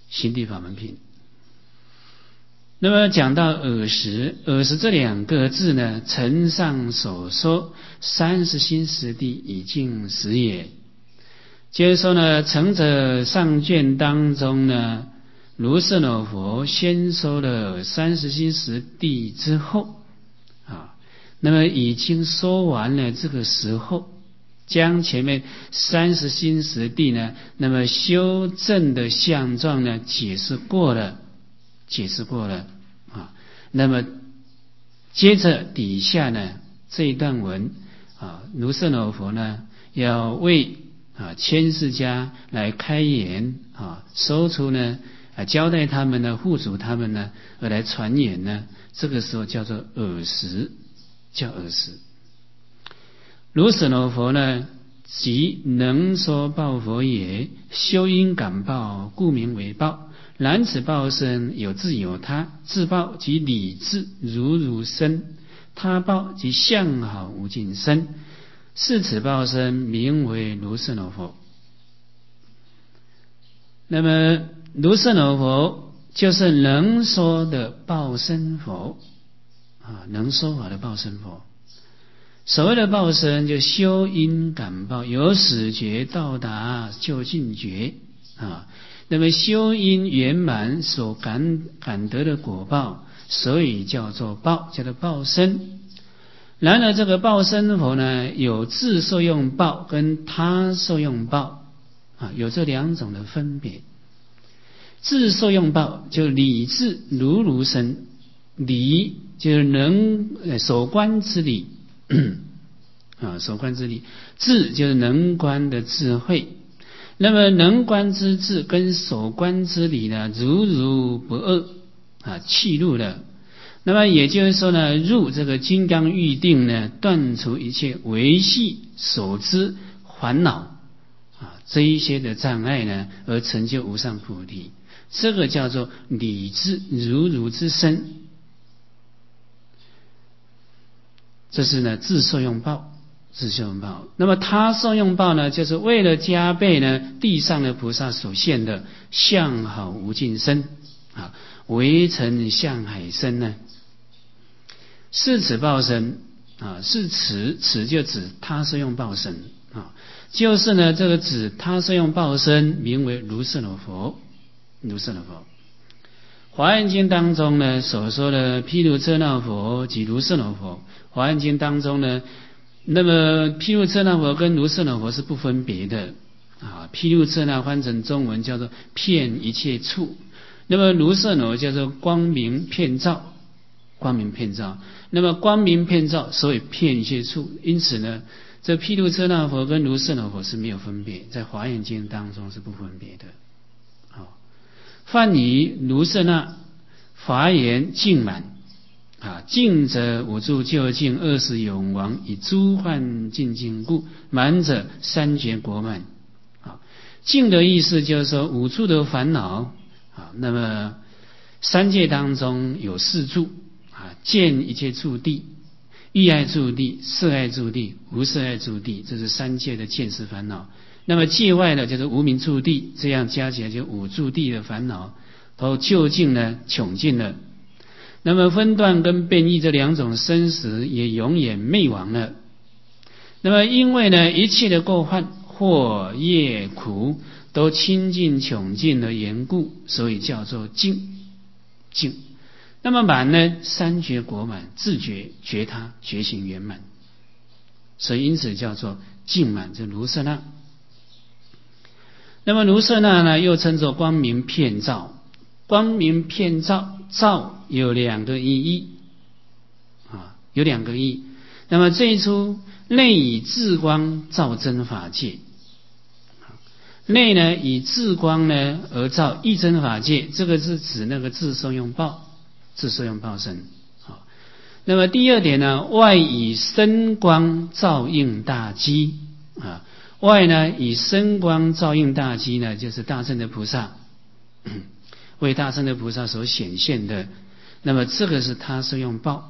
心地法门品。那么讲到耳识，耳识这两个字呢，承上所说30心实地已尽实也。就是说呢，承者上卷当中呢，卢舍那佛先说了30心实地之后那么已经说完了这个时候，将前面30心实地呢，那么修正的相状呢解释过了那么接着底下呢这一段文卢舍那佛呢要为千世家来开言说出呢交代他们呢，护主他们呢，而来传言呢，这个时候叫做耳识，叫耳识。卢舍那佛呢，即能说报佛也，修因感报，故名为报。然此报身有自有他，自报即理智如身，他报即相好无尽身，是此报身名为卢舍那佛。那么卢舍那佛就是能说的报身佛能说法的报身佛。所谓的报身，就修因感报，由始觉到达究竟觉那么修因圆满所感得的果报，所以叫做报，叫做报身。然而这个报身佛呢，有自受用报跟他受用报有这两种的分别。自受用报就理智如身，理就是能所观之理所观之理，智就是能观的智慧。那么能观之智跟所观之理呢，如不二契入了。那么也就是说呢，入这个金刚预定呢，断除一切维系所知烦恼这一些的障碍呢，而成就无上菩提。这个叫做理智如之身，这是呢自受用报。那么他受用报呢，就是为了加倍呢地上的菩萨所现的相好无尽身为成相海身呢，是此报身是此就指他受用报身就是呢这个指他受用报身名为卢舍那佛。华严经当中呢所说的毗卢遮那佛及卢舍那佛，华严经当中呢，那么毗卢遮那佛跟卢舍那佛是不分别的毗卢遮那翻成中文叫做遍一切处，那么卢舍那佛叫做光明遍照。那么光明遍照，所以遍一切处，因此呢这毗卢遮那佛跟卢舍那佛是没有分别，在华严经当中是不分别的。梵以卢舍那华严净满净者五住究竟20永王，以诸幻净净故，满者三觉国满净的意思就是说五住的烦恼那么三界当中有4住见一切住地、欲爱住地、色爱住地、无色爱住地，这是三界的见识烦恼。那么界外呢就是无明住地，这样加起来就5住地的烦恼都究竟呢穷尽了。那么分段跟变异这两种生死也永远灭亡了。那么因为呢一切的过患祸业苦都清净穷尽的缘故，所以叫做净。那么满呢，三觉国满，自觉觉他觉醒圆满，所以因此叫做净满，这卢舍那。那么卢舍那呢又称作光明遍照。光明遍照，照有2个意义有2个意义。那么这一出内以智光照真法界，内呢以智光呢而照一真法界，这个是指那个自受用报身那么第二点呢，外以身光照应大机外呢以身光照应大机呢，就是大乘的菩萨为大乘的菩萨所显现的。那么这个是他受用报。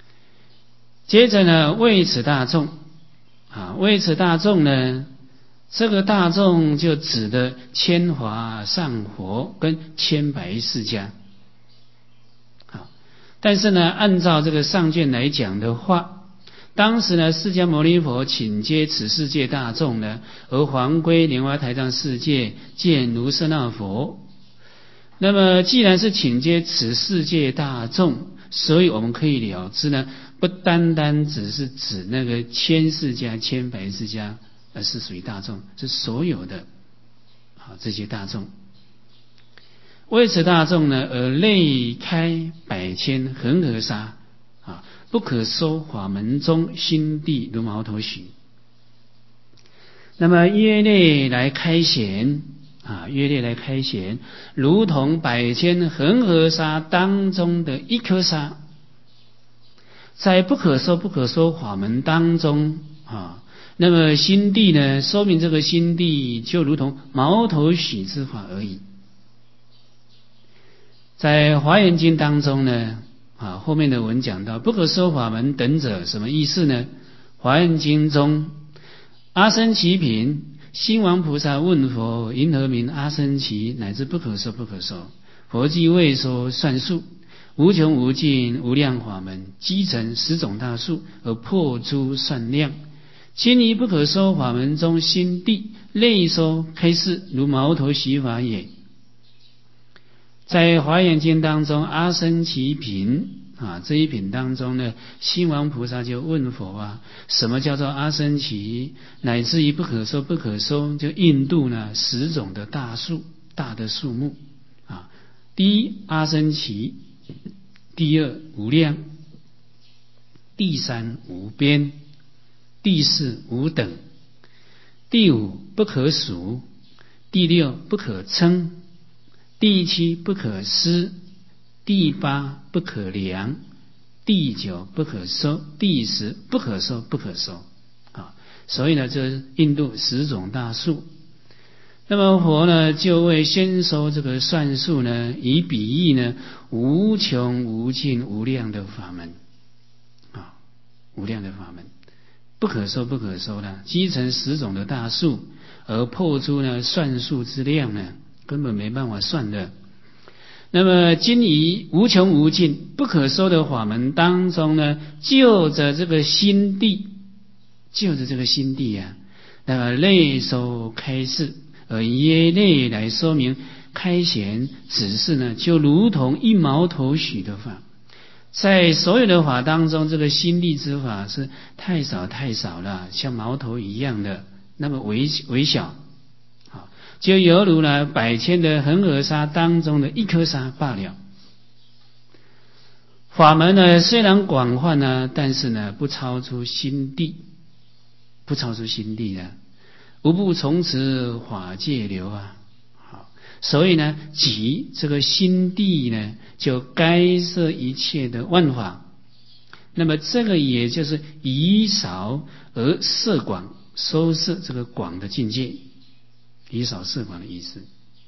接着呢，为此大众为此大众呢， 这个大众就指的千华上佛跟千百世家。好，但是呢，按照这个上卷来讲的话，当时呢，释迦牟尼佛请接此世界大众呢，而还归莲花台藏世界见卢舍那佛。那么既然是请接此世界大众，所以我们可以了知呢，不单单只是指那个千世家、千百世家，而是属于大众，是所有的这些大众。为此大众呢，而类开百千恒河沙不可收法门中心地如毛头许。那么约类来开显约类来开显，如同百千恒河沙当中的一颗沙，在不可收不可收法门当中那么心地呢，说明这个心地就如同毛头许之法而已。在华严经当中呢后面的文讲到不可收法门等者，什么意思呢？华严经中阿僧祇品心王菩萨问佛，因何名阿僧祇，乃至不可收不可收？佛既未说算数，无穷无尽无量法门，积成10种大数，而破诸算量。今于不可收法门中心地类收开示，如毛头许法也。在华严经当中，阿僧祇品这一品当中呢，心王菩萨就问佛什么叫做阿僧祇，乃至于不可收不可收，就印度呢10种的大数，大的数目第一阿僧祇，第二无量，第三无边，第四无等，第五不可数，第六不可称，第七不可思，第八不可量，第九不可收，第10不可收不可收所以呢，这是印度10种大数。那么佛呢，就为先收这个算数呢，以比喻呢无穷无尽无量的法门无量的法门，不可收不可收的，积成10种的大数，而破出呢算数之量呢，根本没办法算的。那么今于无穷无尽不可收的法门当中呢，就着这个心地，那么类收开示，而耶类来说明开显指示呢，就如同一毛头许的法。在所有的法当中，这个心地之法是太少太少了，像毛头一样的那么微小就犹如呢百千的恒河沙当中的一颗沙罢了。法门呢虽然广泛但是呢不超出心地，无不从此法界流所以呢即这个心地呢，就该摄一切的万法。那么这个也就是以少而摄广，收摄这个广的境界，以少摄广的意思。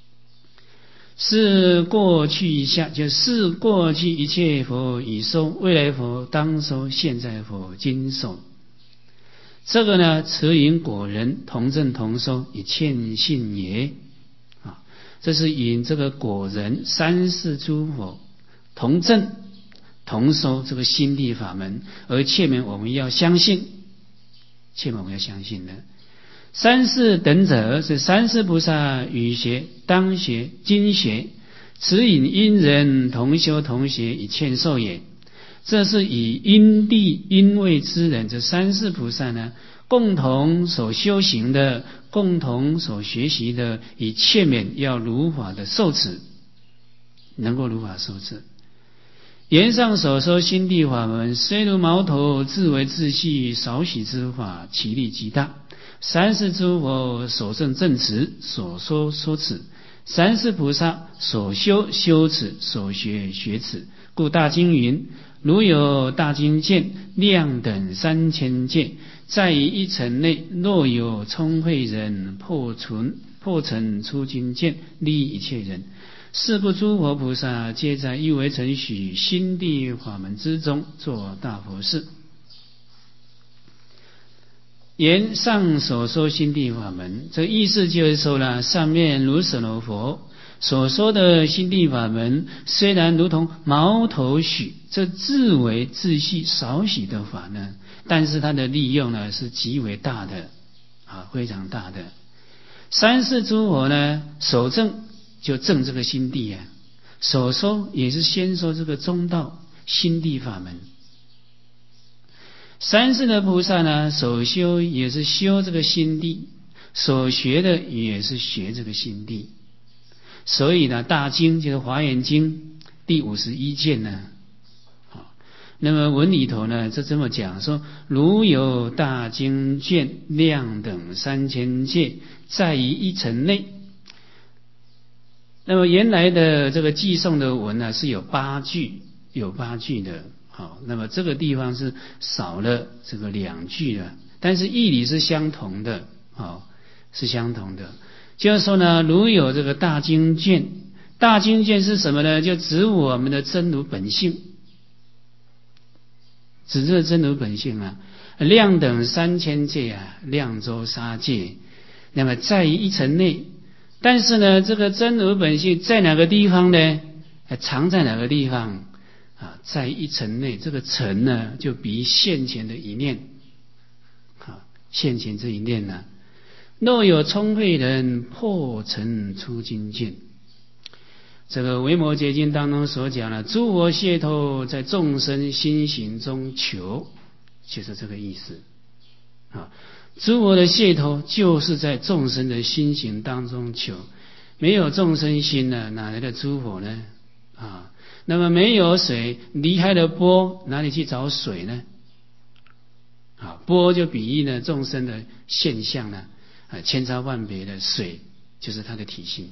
是过去一下，就是过去一切佛已收，未来佛当收，现在佛今收。这个呢，持引果人同证同收，以劝信也这是引这个果人三世诸佛同证同收这个心地法门，而切免我们要相信的。三世等者是三世菩萨语学、当学、今学，此引因人同修同学以劝受也。这是以因地因位之人，这三世菩萨呢，共同所修行的，共同所学习的，以劝勉要如法的受持，能够如法受持。言上所说心地法门，虽如毛头自为自细少许之法，其力极大。三世诸佛所证证持，所说说持，三世菩萨所修修持，所学学持。故大经云：如有大经鉴，量等3000戒，在于一尘内，若有聪慧人，破尘出经鉴，利益一切人。是故诸佛菩萨皆在一为承许心地法门之中做大佛事。 言上所说心地法门，这意思就是说呢，上面如舍那佛所说的心地法门，虽然如同毛头许，这自为自细少许的法呢，但是它的利用呢是极为大的非常大的。三世诸佛呢，所证就证这个心地所说也是先说这个中道心地法门。三世的菩萨呢，所修也是修这个心地，所学的也是学这个心地。所以呢，大经就是华严经第51卷呢，那么文里头呢，这么讲说：如有大经卷量等3000戒，在于一层内。那么原来的这个寄送的文呢，是有8句的。那么这个地方是少了这个2句了，但是义理是相同的，是相同的。就是说呢，如有这个大经卷，大经卷是什么呢？就指我们的真如本性，指这真如本性量等3000戒量周沙戒，那么在于一层内。但是呢，这个真如本性在哪个地方呢？藏在哪个地方？在一层内。这个层呢，就比现前的一念，现前这一念呢，若有聪慧人破尘出经卷。这个维摩诘经当中所讲的诸佛解脱在众生心行中求，就是这个意思诸佛的解脱就是在众生的心行当中求，没有众生心呢，哪来的诸佛呢？那么没有水，离开了波，哪里去找水呢？波就比喻呢众生的现象呢，千差万别的水就是它的体性。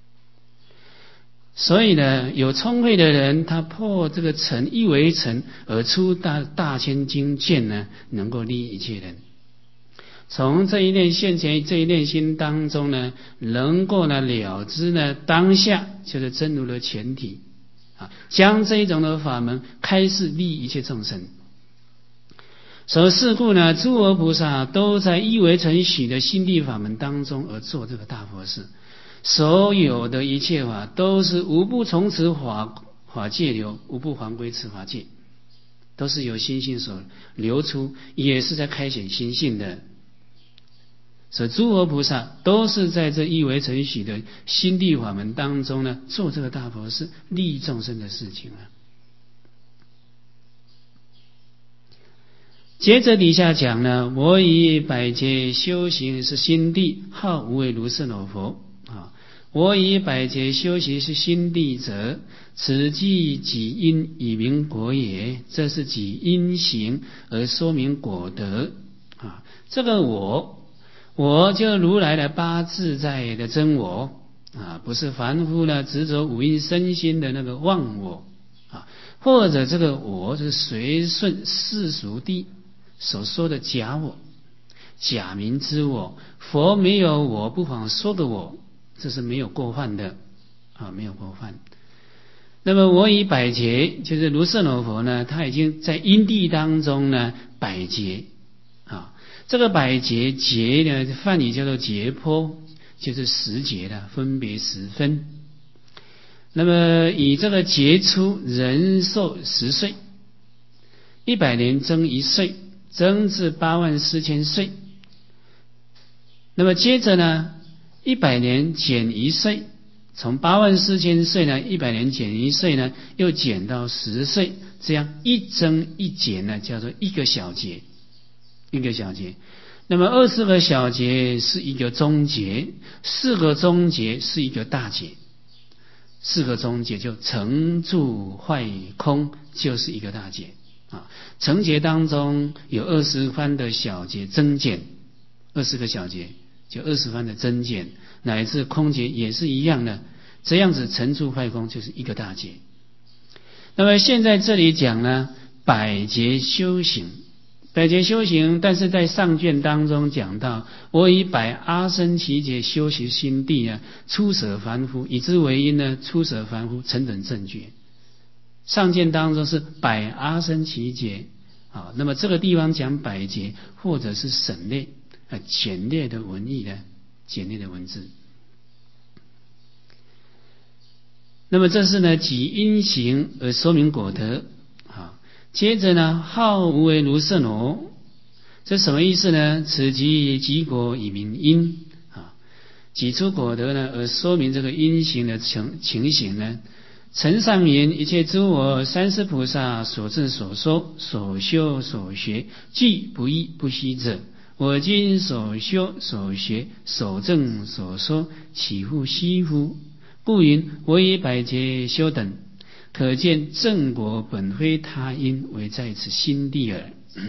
所以呢，有聪慧的人，他破这个尘，一为尘而出大千经卷呢，能够利益一切人。从这一念现前这一念心当中呢，能够呢了知呢当下就是真如的前提将这一种的法门开示利益一切众生。所以是故呢，诸佛菩萨都在一为承许的心地法门当中而做这个大佛事。所有的一切法都是无不从此法界流，无不还归此法界，都是由心性所流出，也是在开显心性的。所以诸佛菩萨都是在这一为承许的心地法门当中呢，做这个大佛事，利益众生的事情接着底下讲呢，我以百劫修行是心地，号无为如是那佛我以百劫修行是心地者，此即己因以明果也。这是己因行而说明果德这个我就如来的八自在的真我不是凡夫呢执着五蕴身心的那个忘我或者这个我是随顺世俗地所说的假我、假名之我。佛没有我，不妨说个我，这是没有过犯的没有过犯。那么我以百劫，就是如是那佛呢，他已经在因地当中呢百劫这个百劫劫呢，梵语叫做劫波，就是10劫的分别10分。那么以这个劫出人寿10岁，100年增1岁，增至84000岁。那么接着呢，100年减1岁，从84000岁呢，100年减1岁呢，又减到10岁，这样一增一减呢，叫做一个小劫。一个小劫，那么20个小劫是一个中劫，4个中劫是一个大劫，4个中劫就成住坏空，就是一个大劫成劫当中有20番的小劫增减，20个小劫就20番的增减，乃至空劫也是一样的，这样子成住坏空就是一个大劫。那么现在这里讲呢，百劫修行。百劫修行，但是在上卷当中讲到，我以百阿僧祇劫修习心地出舍凡夫，以之为因呢，出舍凡夫成等正觉。上卷当中是百阿僧祇劫啊，那么这个地方讲百劫，或者是省略简略的文义的简略的文字。那么这是呢即因行而说明果德啊。接着呢好无为如是罗，这什么意思呢？此即果以明因啊，即出果德呢而说明这个因行的情形呢。承上言一切诸我三世菩萨所证所说所修所学既不异不虚者，我今所修所学所证所说岂复虚乎？故云我以百劫修等，可见正果本非他因，为在此心地耳。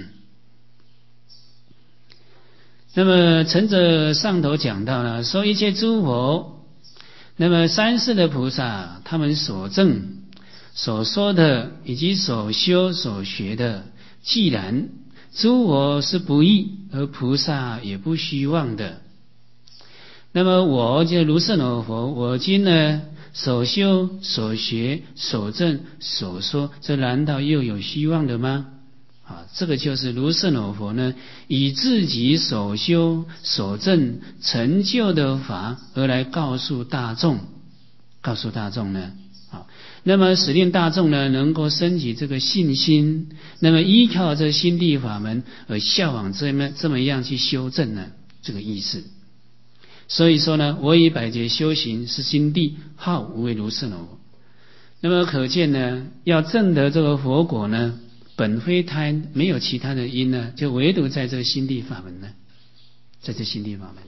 那么承者上头讲到了，说一切诸佛，那么三世的菩萨，他们所证所说的以及所修所学的，既然诸佛是不异，而菩萨也不虚妄的，那么我就如是罗佛，我今呢所修所学所证所说，这难道又有虚妄的吗？啊，这个就是如是罗佛呢，以自己所修所证成就的法而来告诉大众呢，啊，那么使令大众呢能够升起这个信心，那么依靠这心地法门而效仿这么样去修正呢，这个意思。所以说呢，我以百劫修行是心地，好无为如是罗佛。那么可见呢，要证得这个佛果呢，本非他因，没有其他的因呢，就唯独在这个心地法门呢，在这心地法门。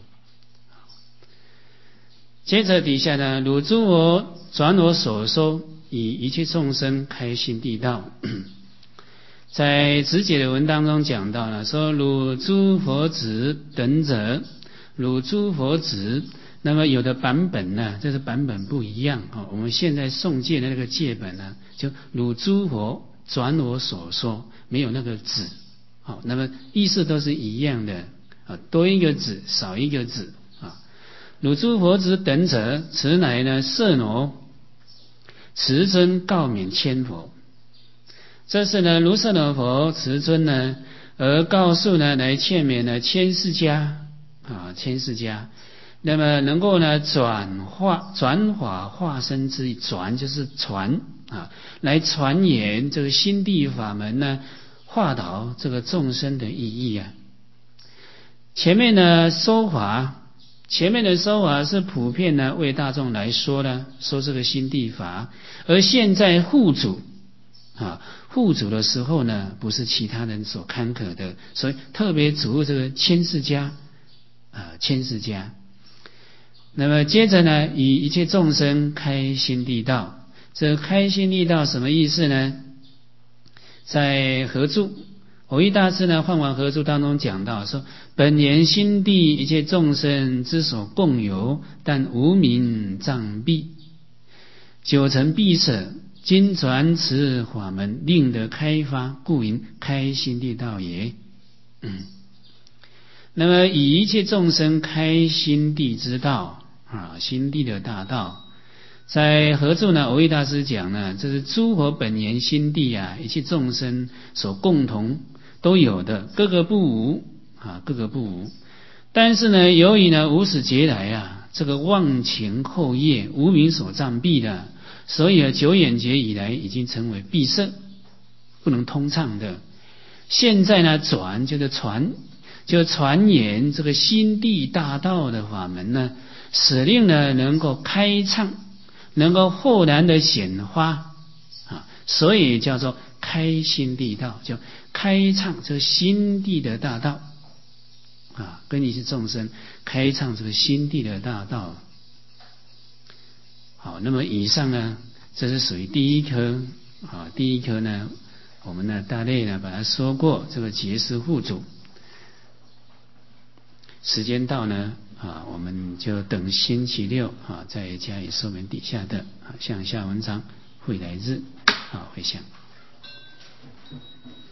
接着底下呢，汝诸我转我所说，以一切众生开心地道。在直解的文当中讲到了，说汝诸佛子等者，汝诸佛子，那么有的版本呢，这是版本不一样啊。我们现在诵戒的那个戒本呢，就汝诸佛转我所说，没有那个子，好，那么意思都是一样的啊，多一个子，少一个子啊。汝诸佛子等者，此乃呢摄罗慈尊告勉千佛。这是呢如是罗佛慈尊呢，而告诉呢来劝勉呢千世家啊，千世家，那么能够呢转法化身之意，转就是传啊，来传言这个心地法门呢，化导这个众生的意义啊。前面的说法是普遍呢为大众来说呢，说这个心地法，而现在护主啊，护主的时候呢，不是其他人所坎坷的，所以特别嘱咐这个千世家啊，千世家。那么接着呢，以一切众生开心地道。这开心地道什么意思呢？在合著藕益大师呢换完合著当中讲到说，本言心地一切众生之所共有，但无名障蔽，九成闭塞，今转此法门，令得开发，故云开心地道也。那么以一切众生开心地之道啊，心地的大道，在合著呢藕益大师讲呢，这是诸佛本言心地啊，一切众生所共同都有的，各个不无啊，各个不无。但是呢，由于呢无始劫来啊，这个妄情后业无明所障蔽的，所以久远劫以来已经成为闭塞，不能通畅的。现在呢转就是传言这个心地大道的法门呢，使令呢能够开畅，能够豁然的显发啊，所以叫做开心地道，就开畅这个心地的大道啊，跟一切众生开畅这个心地的大道。好，那么以上呢，这是属于第一科啊，第一科呢，我们呢大类呢把它说过，这个结识护主。时间到呢啊，我们就等星期六啊再加以说明底下的向下文章会来日啊回向。